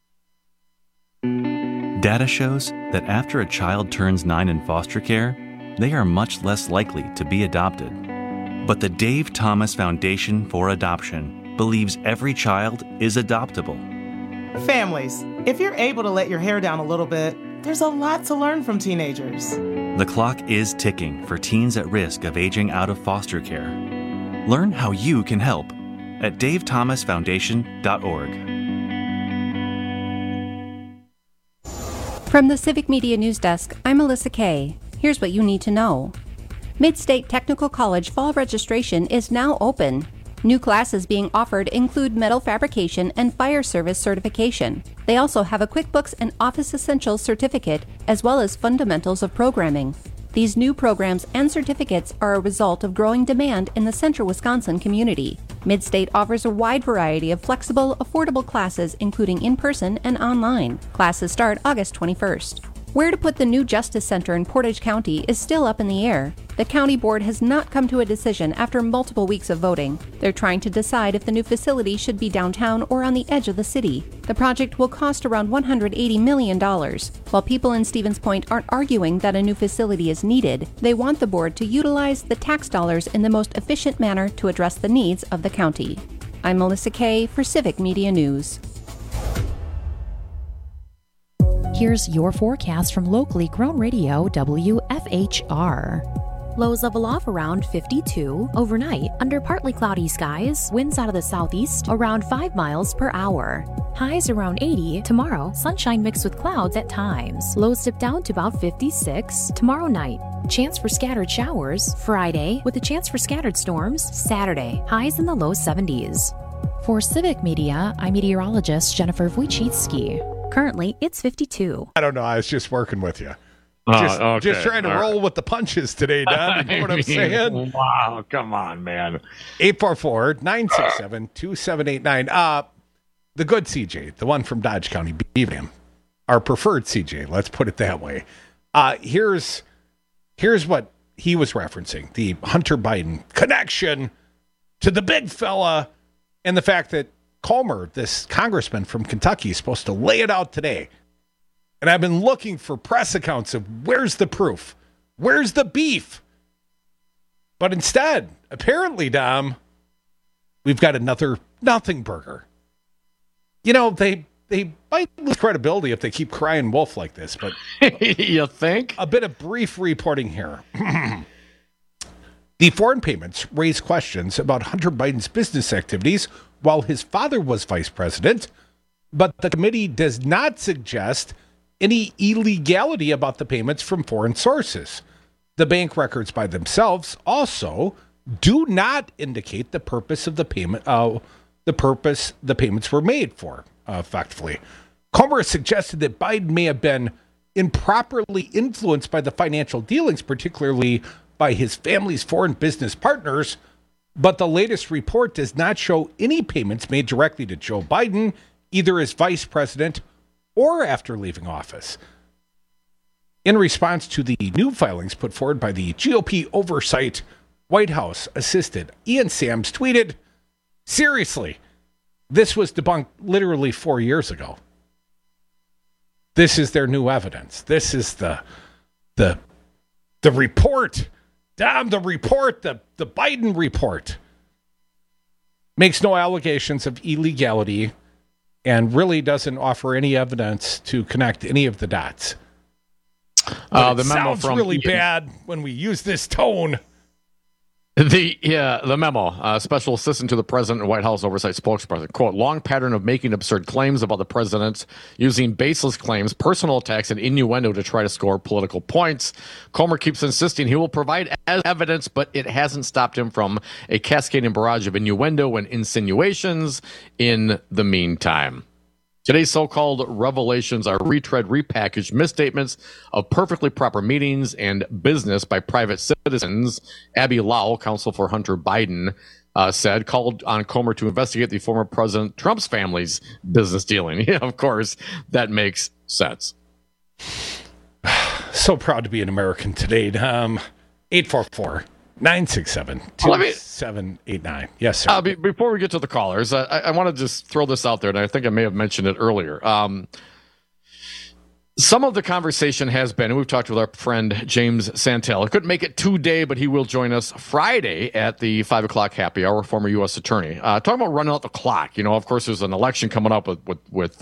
Data shows that after a child turns 9 in foster care, they are much less likely to be adopted. But the Dave Thomas Foundation for Adoption believes every child is adoptable. Families, if you're able to let your hair down a little bit, there's a lot to learn from teenagers. The clock is ticking for teens at risk of aging out of foster care. Learn how you can help at davethomasfoundation.org. From the Civic Media News Desk, I'm Melissa Kay. Here's what you need to know. Mid-State Technical College fall registration is now open. New classes being offered include metal fabrication and fire service certification. They also have a QuickBooks and Office Essentials certificate, as well as fundamentals of programming. These new programs and certificates are a result of growing demand in the central Wisconsin community. Mid-State offers a wide variety of flexible, affordable classes, including in-person and online. Classes start August 21st. Where to put the new Justice Center in Portage County is still up in the air. The county board has not come to a decision after multiple weeks of voting. They're trying to decide if the new facility should be downtown or on the edge of the city. The project will cost around $180 million. While people in Stevens Point aren't arguing that a new facility is needed, they want the board to utilize the tax dollars in the most efficient manner to address the needs of the county. I'm Melissa Kay for Civic Media News. Here's your forecast from locally grown radio WFHR. Lows level off around 52 overnight under partly cloudy skies, winds out of the southeast around 5 miles per hour. Highs around 80 tomorrow, sunshine mixed with clouds at times. Lows dip down to about 56 tomorrow night. Chance for scattered showers Friday with a chance for scattered storms Saturday. Highs in the low 70s. For Civic Media, I'm meteorologist Jennifer Wojcicki. Currently, it's 52. I don't know. I was just working with you. Just trying to roll with the punches today, Don. You know what I'm saying? Wow, come on, man. 844-967-2789. The good CJ, the one from Dodge County, Beaver, our preferred CJ, let's put it that way. Here's what he was referencing, the Hunter Biden connection to the big fella and the fact that Comer, this congressman from Kentucky, is supposed to lay it out today. And I've been looking for press accounts of where's the proof? Where's the beef? But instead, apparently, Dom, we've got another nothing burger. You know, they might lose credibility if they keep crying wolf like this, but you think? A bit of brief reporting here. The foreign payments raise questions about Hunter Biden's business activities while his father was vice president, but the committee does not suggest any illegality about the payments from foreign sources. The bank records by themselves also do not indicate the purpose of the payment, the purpose the payments were made for, effectively. Comer suggested that Biden may have been improperly influenced by the financial dealings, particularly by his family's foreign business partners, but the latest report does not show any payments made directly to Joe Biden, either as vice president or after leaving office. In response to the new filings put forward by the GOP oversight, White House assistant Ian Sams tweeted, "Seriously, this was debunked literally 4 years ago. This is their new evidence. This is the report. Damn, the report, the Biden report. Makes no allegations of illegality and really doesn't offer any evidence to connect any of the dots." The memo sounds from really bad when we use this tone. The memo, special assistant to the president and White House oversight spokesperson, quote, long pattern of making absurd claims about the president, using baseless claims, personal attacks, and innuendo to try to score political points. Comer keeps insisting he will provide evidence, but it hasn't stopped him from a cascading barrage of innuendo and insinuations in the meantime. Today's so-called revelations are retread, repackaged misstatements of perfectly proper meetings and business by private citizens. Abby Lau, counsel for Hunter Biden, said, called on Comer to investigate the former President Trump's family's business dealing. Yeah, of course, that makes sense. So proud to be an American today. 844-967-2789. Yes, sir. Before we get to the callers, I want to just throw this out there, and I think I may have mentioned it earlier. Some of the conversation has been, and we've talked with our friend James Santel. He couldn't make it today, but he will join us Friday at the 5 o'clock happy hour, former U.S. attorney. Talking about running out the clock. You know, of course, there's an election coming up with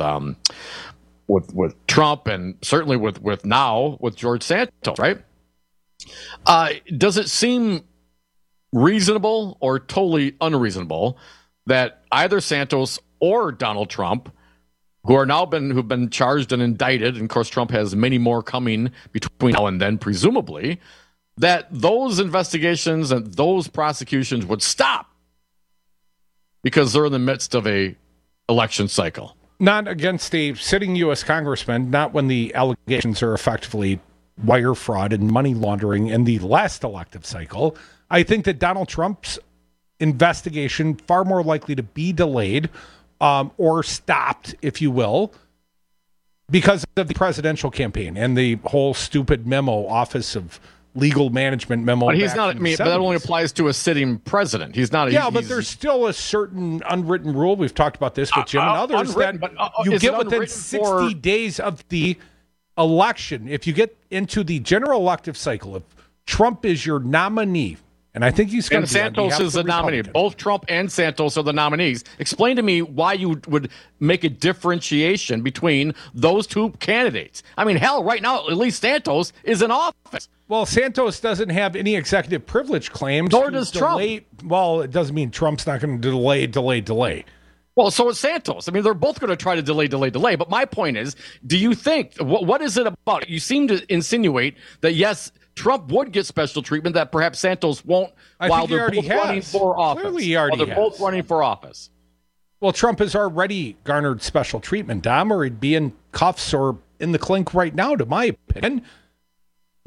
Trump, and certainly with George Santos, right? Does it seem reasonable or totally unreasonable that either Santos or Donald Trump, who've been charged and indicted, and of course Trump has many more coming between now and then, presumably, that those investigations and those prosecutions would stop because they're in the midst of a election cycle? Not against a sitting U.S. congressman, not when the allegations are effectively wire fraud and money laundering in the last elective cycle. I think that Donald Trump's investigation far more likely to be delayed or stopped, if you will, because of the presidential campaign and the whole stupid memo, Office of Legal Management memo. But he's not. I mean, but that only applies to a sitting president. He's not. But there's still a certain unwritten rule. We've talked about this with Jim and others that you get within 60 days of the election. If you get into the general elective cycle, if Trump is your nominee, and I think he's going to be, Santos is the nominee. Both Trump and Santos are the nominees. Explain to me why you would make a differentiation between those two candidates. I mean, hell, right now, at least Santos is in office. Well, Santos doesn't have any executive privilege claims. Nor does Trump. Well, it doesn't mean Trump's not going to delay. Well, so is Santos. I mean, they're both going to try to delay. But my point is, do you think, what is it about? You seem to insinuate that, yes, Trump would get special treatment that perhaps Santos won't while they're both running for office. Clearly he already has. Both running for office. Well, Trump has already garnered special treatment, Dom, or he'd be in cuffs or in the clink right now, to my opinion.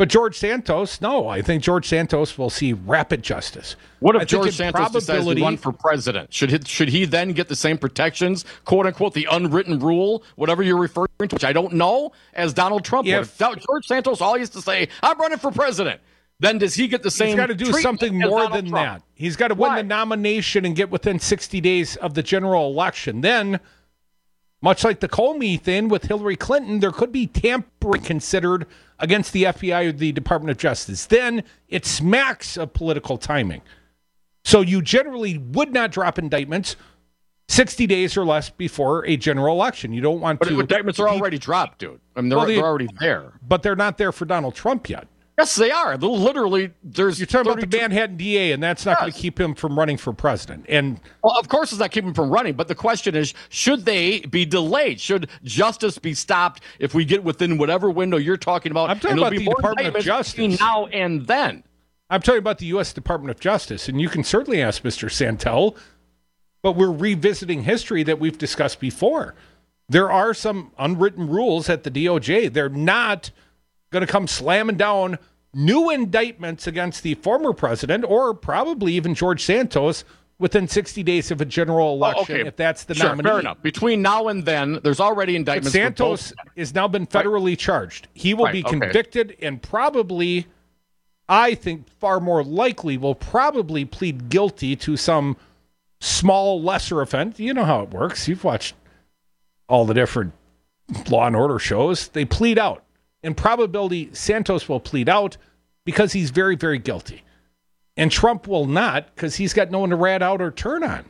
But George Santos, no. I think George Santos will see rapid justice. What if George Santos decides to run for president? Should he then get the same protections, quote unquote, the unwritten rule, whatever you're referring to, which I don't know, as Donald Trump would? If George Santos all used to say, I'm running for president, then does he get the same? He's got to do something more than that. He's got to win the nomination and get within 60 days of the general election. Then, much like the Comey thing with Hillary Clinton, there could be tampering considered against the FBI or the Department of Justice. Then it smacks of political timing. So you generally would not drop indictments 60 days or less before a general election. You don't want to. But indictments are already dropped, dude. I mean, they're already there. But they're not there for Donald Trump yet. Yes, they are. Literally, you're talking about the Manhattan DA, and that's not going to keep him from running for president. And well, of course, it's not keeping him from running. But the question is, should they be delayed? Should justice be stopped if we get within whatever window you're talking about? I'm talking about the Department of Justice now and then. I'm talking about the U.S. Department of Justice, and you can certainly ask Mr. Santel, but we're revisiting history that we've discussed before. There are some unwritten rules at the DOJ. They're not going to come slamming down new indictments against the former president or probably even George Santos within 60 days of a general election, if that's the nominee. Fair enough. Between now and then, there's already indictments. But Santos has now been federally charged. He will be convicted and probably, I think far more likely, will probably plead guilty to some small, lesser offense. You know how it works. You've watched all the different Law and Order shows. They plead out. In probability, Santos will plead out because he's very, very guilty. And Trump will not because he's got no one to rat out or turn on.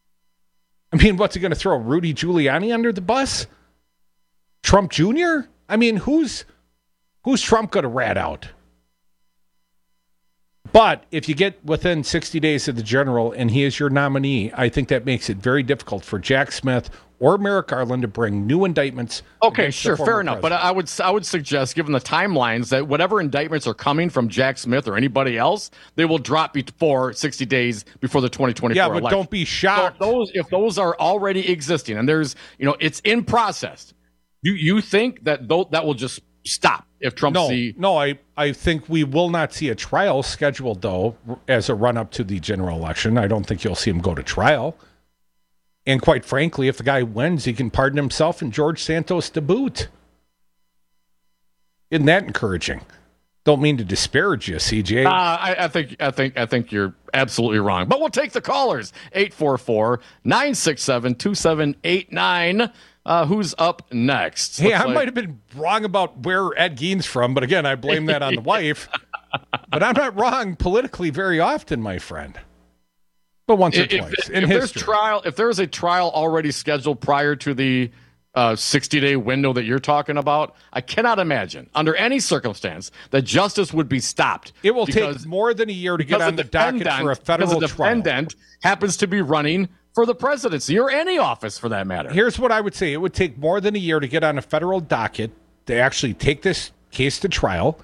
I mean, what's he going to throw Rudy Giuliani under the bus? Trump Jr.? I mean, who's Trump going to rat out? But if you get within 60 days of the general and he is your nominee, I think that makes it very difficult for Jack Smith or Merrick Garland to bring new indictments. Okay, sure, fair enough. But I would suggest, given the timelines, that whatever indictments are coming from Jack Smith or anybody else, they will drop before 60 days before the 2024 election. Yeah, but don't be shocked. So if those are already existing and there's, it's in process, you think that that will just stop if Trump No, I think we will not see a trial scheduled, though, as a run-up to the general election. I don't think you'll see him go to trial. And quite frankly, if the guy wins, he can pardon himself and George Santos to boot. Isn't that encouraging? Don't mean to disparage you, CJ. I think you're absolutely wrong. But we'll take the callers. 844-967-2789. Who's up next? Hey, I might have been wrong about where Ed Gein's from, but again, I blame that on the wife. But I'm not wrong politically very often, my friend. But once or twice in history. If there's a trial already scheduled prior to the 60-day window that you're talking about, I cannot imagine under any circumstance that justice would be stopped. It will take more than a year to get on the docket for a federal trial. Because the defendant happens to be running for the presidency or any office for that matter. Here's what I would say. It would take more than a year to get on a federal docket to actually take this case to trial.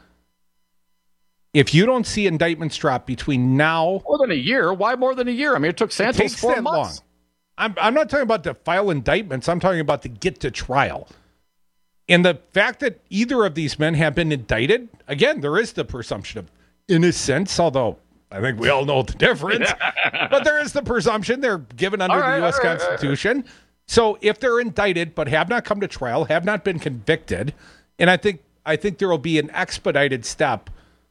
If you don't see indictments drop between now... More than a year? Why more than a year? I mean, it took Santos 4 months. Long. I'm not talking about to file indictments. I'm talking about to get to trial. And the fact that either of these men have been indicted, again, there is the presumption of innocence, although I think we all know the difference. But there is the presumption they're given under the U.S. Constitution. So if they're indicted but have not come to trial, have not been convicted, and I think there will be an expedited step.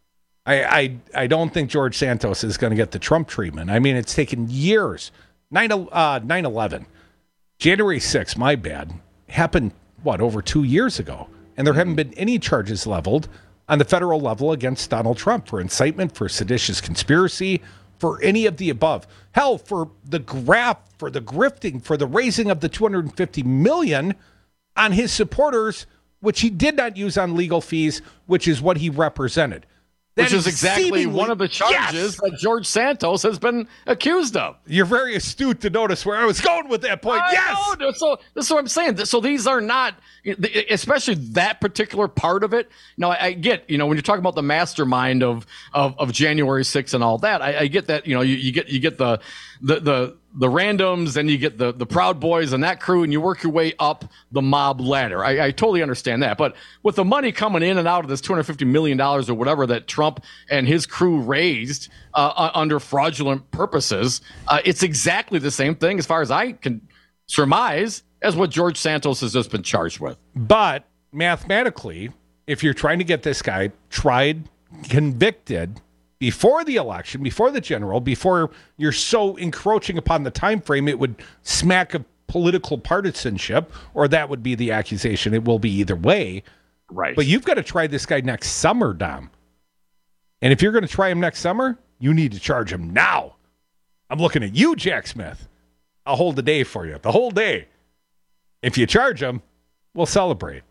I don't think George Santos is going to get the Trump treatment. I mean, it's taken years. 9/11, January 6th, my bad, happened, over 2 years ago. And there haven't been any charges leveled on the federal level against Donald Trump for incitement, for seditious conspiracy, for any of the above. Hell, for the graft, for the grifting, for the raising of the $250 million on his supporters, which he did not use on legal fees, which is what he represented. Which is exactly one of the charges that George Santos has been accused of. You're very astute to notice where I was going with that point. So this is what I'm saying. So these are not, especially that particular part of it. Now, I get, when you're talking about the mastermind of January 6th and all that, I get that, you get the the randoms, and you get the Proud Boys and that crew, and you work your way up the mob ladder. I totally understand that. But with the money coming in and out of this $250 million or whatever that Trump and his crew raised under fraudulent purposes, it's exactly the same thing, as far as I can surmise, as what George Santos has just been charged with. But mathematically, if you're trying to get this guy tried, convicted before the election, before the general, before you're so encroaching upon the time frame, it would smack of political partisanship, or that would be the accusation. It will be either way. Right. But you've got to try this guy next summer, Dom. And if you're going to try him next summer, you need to charge him now. I'm looking at you, Jack Smith. I'll hold the day for you, the whole day. If you charge him, we'll celebrate.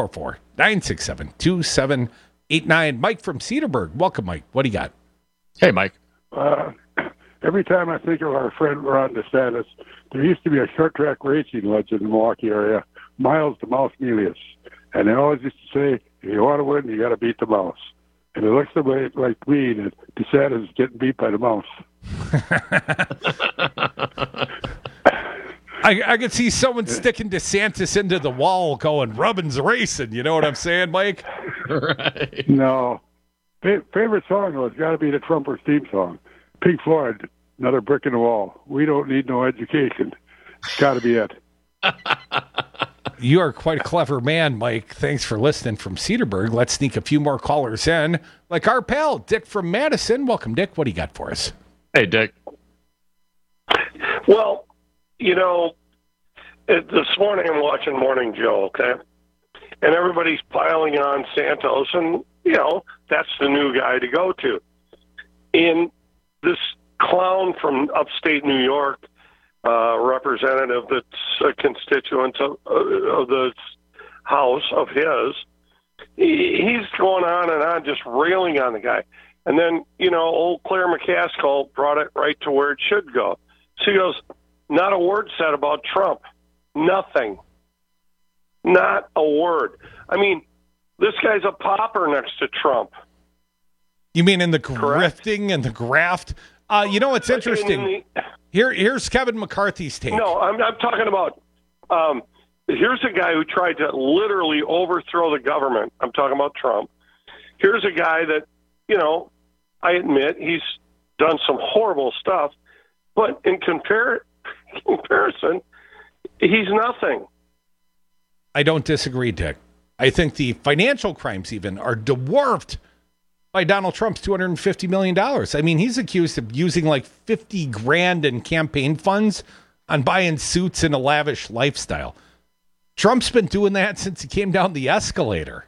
844-967-2789. Mike from Cedarburg. Welcome, Mike. What do you got? Hey, Mike. Every time I think of our friend Ron DeSantis, there used to be a short track racing legend in the Milwaukee area, Miles the Mouse Melius. And they always used to say, if you want to win, you got to beat the mouse. And it looks like me that DeSantis is getting beat by the mouse. I could see someone sticking DeSantis into the wall going, Rubbin's racing. You know what I'm saying, Mike? Right. No. Favorite song was got to be the Trumpers theme song. Pink Floyd, Another Brick in the Wall. We don't need no education. It's got to be it. You are quite a clever man, Mike. Thanks for listening from Cedarburg. Let's sneak a few more callers in. Like our pal, Dick from Madison. Welcome, Dick. What do you got for us? Hey, Dick. Well, you know, this morning I'm watching Morning Joe, okay? And everybody's piling on Santos, and, you know, that's the new guy to go to. And this clown from upstate New York, representative that's a constituent of the House of his, he's going on and on just railing on the guy. And then, you know, old Claire McCaskill brought it right to where it should go. She goes, not a word said about Trump. Nothing. Not a word. I mean, this guy's a pauper next to Trump. You mean in the grifting and the graft? You know what's interesting? Here's Kevin McCarthy's take. No, I'm talking about, here's a guy who tried to literally overthrow the government. I'm talking about Trump. Here's a guy that, you know, I admit he's done some horrible stuff, but in comparison, he's nothing. I don't disagree, Dick. I think the financial crimes even are dwarfed by Donald Trump's $250 million. I mean, he's accused of using like $50,000 in campaign funds on buying suits and a lavish lifestyle. Trump's been doing that since he came down the escalator.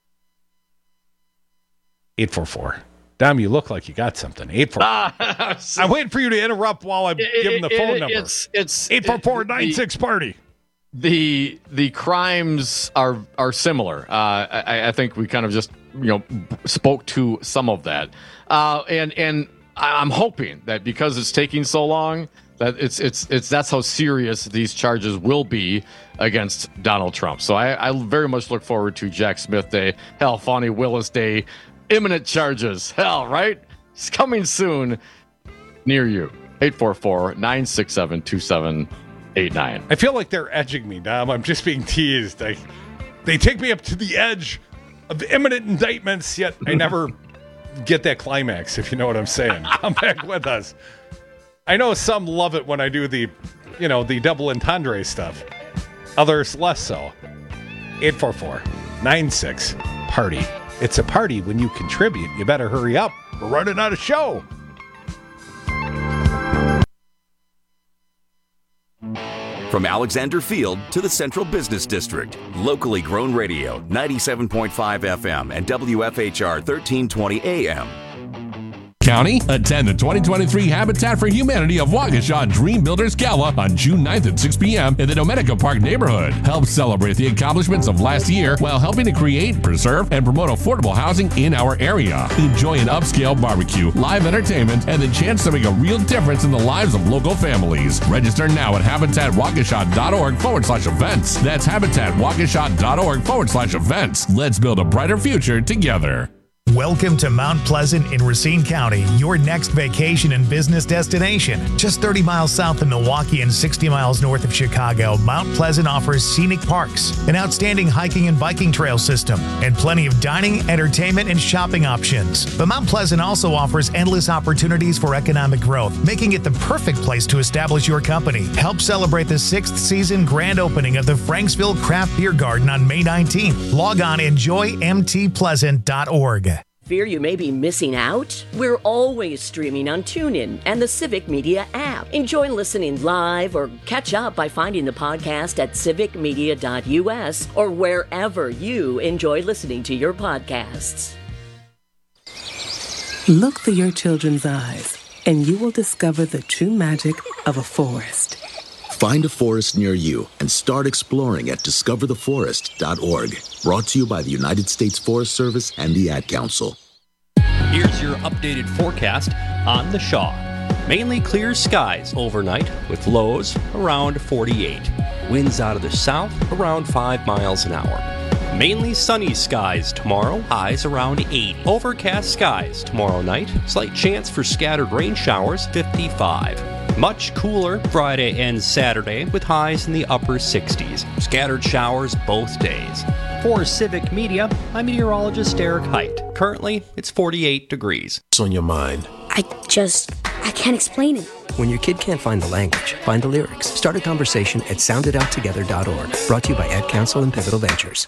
844. Dom, you look like you got something. 844. I'm waiting for you to interrupt while I'm giving the phone number. It's 844-96-PARTY. The crimes are similar. I think we kind of just, you know, spoke to some of that. And I'm hoping that because it's taking so long, that that's how serious these charges will be against Donald Trump. So I very much look forward to Jack Smith Day, hell, Fani Willis Day, imminent charges. Hell, right? It's coming soon near you. 844-967-2789. I feel like they're edging me, Dom. I'm just being teased. They take me up to the edge of imminent indictments, yet I never get that climax, if you know what I'm saying. Come back with us. I know some love it when I do the double entendre stuff. Others less so. 844-96-PARTY. It's a party when you contribute. You better hurry up. We're running out of show. From Alexander Field to the Central Business District, locally grown radio, 97.5 FM and WFHR 1320 AM. County, attend the 2023 Habitat for Humanity of Waukesha Dream Builders Gala on June 9th at 6 p.m. in the Domenica Park neighborhood. Help celebrate the accomplishments of last year while helping to create, preserve, and promote affordable housing in our area. Enjoy an upscale barbecue, live entertainment, and the chance to make a real difference in the lives of local families. Register now at habitatwaukesha.org/events. That's habitatwaukesha.org/events. Let's build a brighter future together. Welcome to Mount Pleasant in Racine County, your next vacation and business destination. Just 30 miles south of Milwaukee and 60 miles north of Chicago, Mount Pleasant offers scenic parks, an outstanding hiking and biking trail system, and plenty of dining, entertainment, and shopping options. But Mount Pleasant also offers endless opportunities for economic growth, making it the perfect place to establish your company. Help celebrate the 6th season grand opening of the Franksville Craft Beer Garden on May 19th. Log on enjoymtpleasant.org. Fear you may be missing out? We're always streaming on TuneIn and the Civic Media app. Enjoy listening live or catch up by finding the podcast at civicmedia.us or wherever you enjoy listening to your podcasts. Look through your children's eyes, and you will discover the true magic of a forest. Find a forest near you and start exploring at discovertheforest.org. Brought to you by the United States Forest Service and the Ad Council. Here's your updated forecast on the Shaw. Mainly clear skies overnight with lows around 48. Winds out of the south around 5 miles an hour. Mainly sunny skies tomorrow, highs around 80. Overcast skies tomorrow night, slight chance for scattered rain showers, 55. Much cooler Friday and Saturday with highs in the upper 60s. Scattered showers both days. For Civic Media, I'm meteorologist Eric Height. Currently, it's 48 degrees. What's on your mind? I can't explain it. When your kid can't find the language, find the lyrics. Start a conversation at soundidouttogether.org. Brought to you by Ad Council and Pivotal Ventures.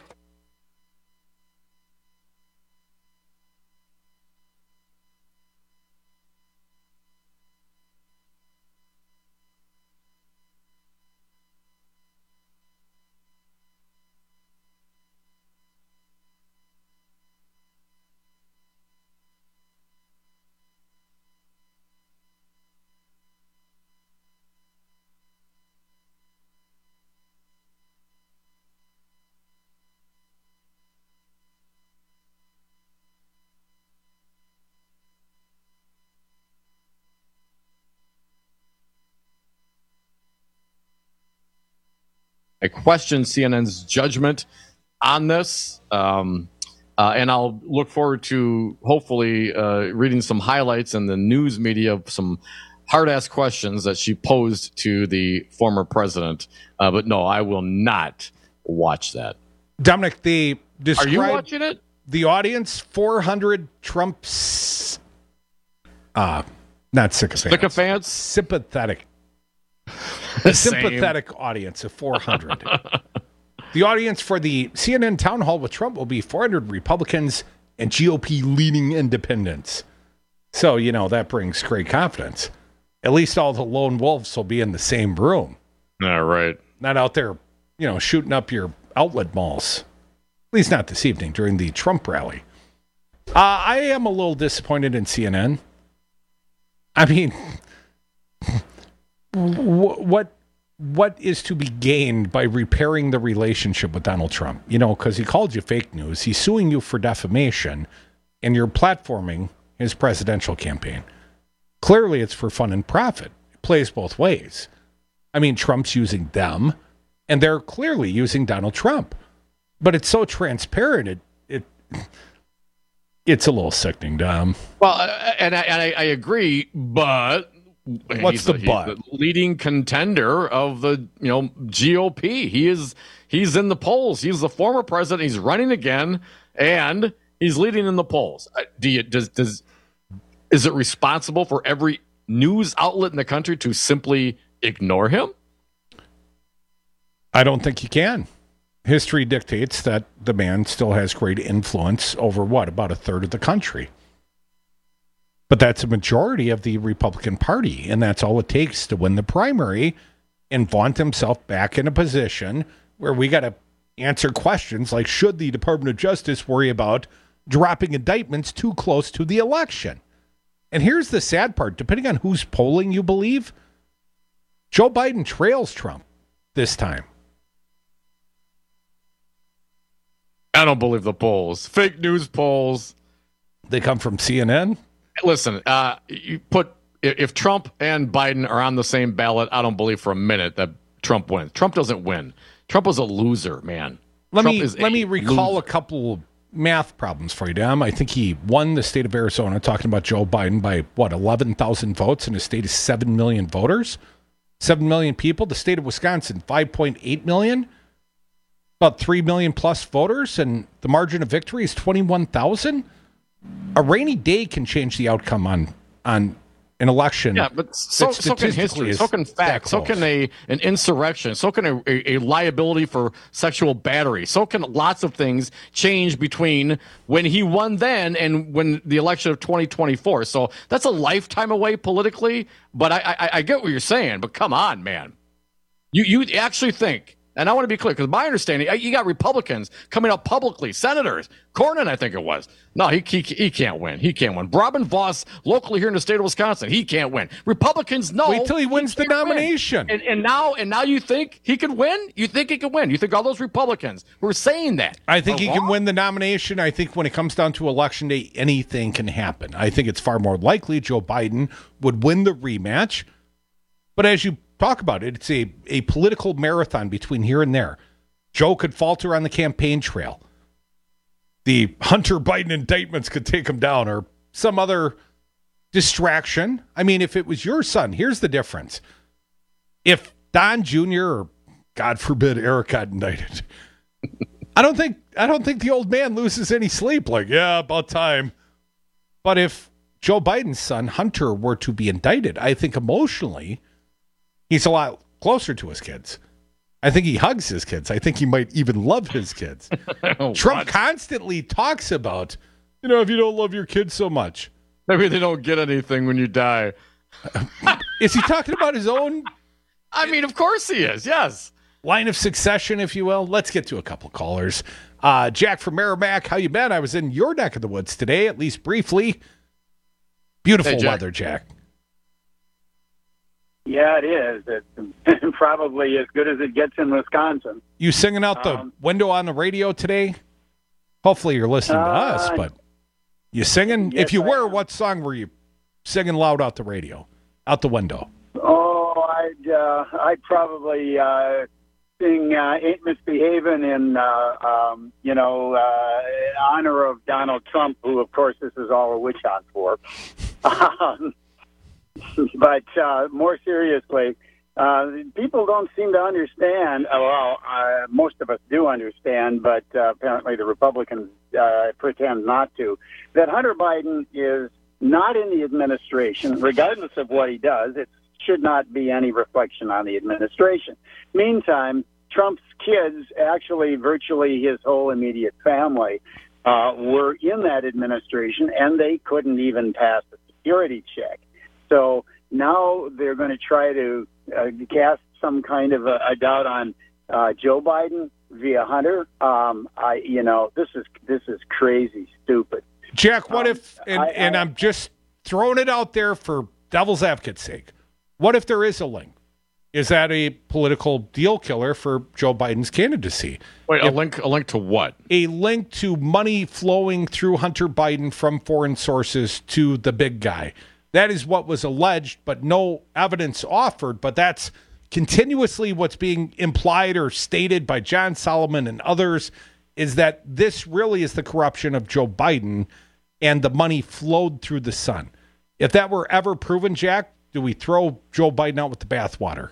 I question CNN's judgment on this, and I'll look forward to hopefully reading some highlights in the news media of some hard-ass questions that she posed to the former president. But no, I will not watch that. Dominic, they described... Are you watching it? The audience, 400 Trump's... not sycophants. Sycophants? Sympathetic. A sympathetic audience of 400. The audience for the CNN town hall with Trump will be 400 Republicans and GOP-leaning independents. So, that brings great confidence. At least all the lone wolves will be in the same room. All right. Not out there, shooting up your outlet malls. At least not this evening during the Trump rally. I am a little disappointed in CNN. I mean... What is to be gained by repairing the relationship with Donald Trump? Because he called you fake news. He's suing you for defamation, and you're platforming his presidential campaign. Clearly, it's for fun and profit. It plays both ways. I mean, Trump's using them, and they're clearly using Donald Trump. But it's so transparent, it's a little sickening, Dom. Well, and I agree, but... What's the but? He's the leading contender of the GOP. He's in the polls. He's the former president. He's running again, and he's leading in the polls. Is it responsible for every news outlet in the country to simply ignore him? I don't think you can. History dictates that the man still has great influence over about a third of the country. But that's a majority of the Republican Party, and that's all it takes to win the primary and vaunt himself back in a position where we got to answer questions like, should the Department of Justice worry about dropping indictments too close to the election? And here's the sad part. Depending on whose polling you believe, Joe Biden trails Trump this time. I don't believe the polls. Fake news polls. They come from CNN? Listen, if Trump and Biden are on the same ballot, I don't believe for a minute that Trump wins. Trump doesn't win. Trump was a loser, man. Let me recall a couple math problems for you, Dom. I think he won the state of Arizona, talking about Joe Biden, by, 11,000 votes, and his state is 7 million voters. 7 million people. The state of Wisconsin, 5.8 million. About 3 million plus voters, and the margin of victory is 21,000. A rainy day can change the outcome on an election. Yeah, but so can history, so can facts, so can an insurrection, so can a liability for sexual battery, so can lots of things change between when he won then and when the election of 2024. So that's a lifetime away politically, but I get what you're saying, but come on, man. You actually think, and I want to be clear, because my understanding, you got Republicans coming out publicly, senators, Cornyn, I think it was. No, he can't win. He can't win. Robin Voss, locally here in the state of Wisconsin, he can't win. Republicans, no. Wait till he wins the nomination. And now you think he could win? You think he could win? You think all those Republicans who are saying that? I think he can win the nomination. I think when it comes down to Election Day, anything can happen. I think it's far more likely Joe Biden would win the rematch. But as you talk about it, it's a political marathon between here and there. Joe could falter on the campaign trail. The Hunter Biden indictments could take him down, or some other distraction. I mean, if it was your son, here's the difference. If Don Jr. or, God forbid, Eric got indicted, I don't think the old man loses any sleep. Like, yeah, about time. But if Joe Biden's son, Hunter, were to be indicted, I think emotionally he's a lot closer to his kids. I think he hugs his kids. I think he might even love his kids. Trump constantly talks about, if you don't love your kids so much. Maybe they don't get anything when you die. Is he talking about his own? I mean, of course he is, yes. Line of succession, if you will. Let's get to a couple callers. Jack from Merrimack, how you been? I was in your neck of the woods today, at least briefly. Beautiful weather, Jack. Yeah, it is. It's probably as good as it gets in Wisconsin. You singing out the window on the radio today? Hopefully you're listening to us, but you singing? Yes, if you were, what song were you singing loud out the radio, out the window? Oh, I'd probably sing Ain't Misbehavin' in honor of Donald Trump, who, of course, this is all a witch hunt for. But more seriously, people don't seem to understand. Most of us do understand, but apparently the Republicans pretend not to. That Hunter Biden is not in the administration, regardless of what he does. It should not be any reflection on the administration. Meantime, Trump's kids, actually virtually his whole immediate family, were in that administration, and they couldn't even pass the security check. So now they're going to try to cast some kind of a doubt on Joe Biden via Hunter. This is crazy, stupid. Jack, what if? And I'm just throwing it out there for devil's advocate's sake. What if there is a link? Is that a political deal killer for Joe Biden's candidacy? Wait, a link to what? A link to money flowing through Hunter Biden from foreign sources to the big guy. That is what was alleged, but no evidence offered. But that's continuously what's being implied or stated by John Solomon and others, is that this really is the corruption of Joe Biden and the money flowed through the son. If that were ever proven, Jack, do we throw Joe Biden out with the bathwater?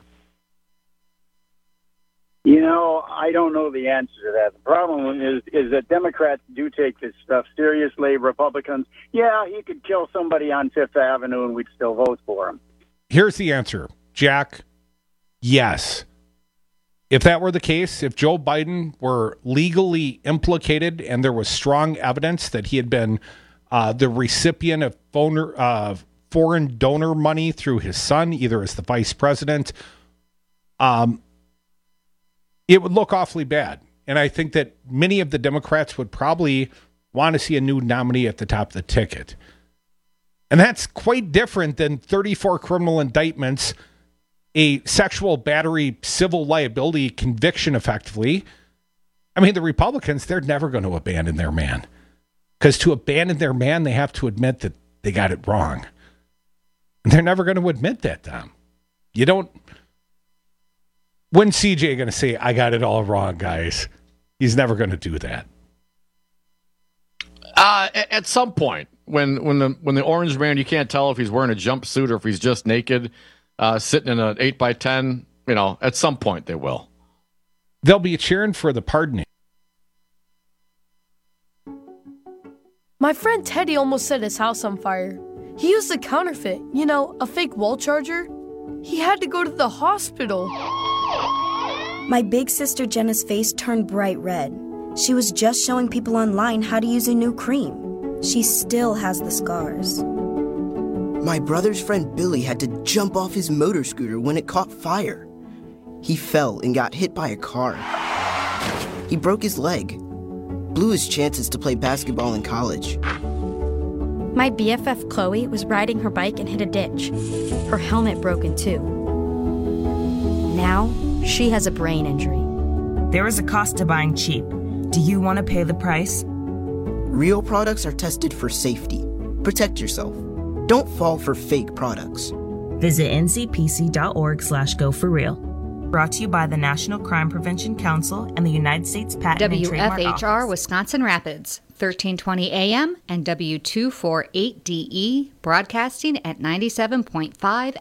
I don't know the answer to that. The problem is that Democrats do take this stuff seriously. Republicans, he could kill somebody on Fifth Avenue and we'd still vote for him. Here's the answer, Jack. Yes. If that were the case, if Joe Biden were legally implicated and there was strong evidence that he had been the recipient of foreign donor money through his son, either as the vice president, it would look awfully bad. And I think that many of the Democrats would probably want to see a new nominee at the top of the ticket. And that's quite different than 34 criminal indictments, a sexual battery civil liability conviction effectively. I mean, the Republicans, they're never going to abandon their man. Because to abandon their man, they have to admit that they got it wrong. And they're never going to admit that, Tom. You don't... When's CJ going to say, I got it all wrong, guys? He's never going to do that. At some point, when the orange man, you can't tell if he's wearing a jumpsuit or if he's just naked, sitting in an 8x10. At some point they will. They'll be cheering for the pardoning. My friend Teddy almost set his house on fire. He used a counterfeit, a fake wall charger. He had to go to the hospital. My big sister Jenna's face turned bright red. She was just showing people online how to use a new cream. She still has the scars. My brother's friend Billy had to jump off his motor scooter when it caught fire. He fell and got hit by a car. He broke his leg. Blew his chances to play basketball in college. My BFF Chloe was riding her bike and hit a ditch. Her helmet broke in two. Now, she has a brain injury. There is a cost to buying cheap. Do you want to pay the price? Real products are tested for safety. Protect yourself. Don't fall for fake products. Visit ncpc.org/go4real. Brought to you by the National Crime Prevention Council and the United States Patent and Trademark Office. WFHR Wisconsin Rapids, 1320 AM and W248DE, broadcasting at 97.5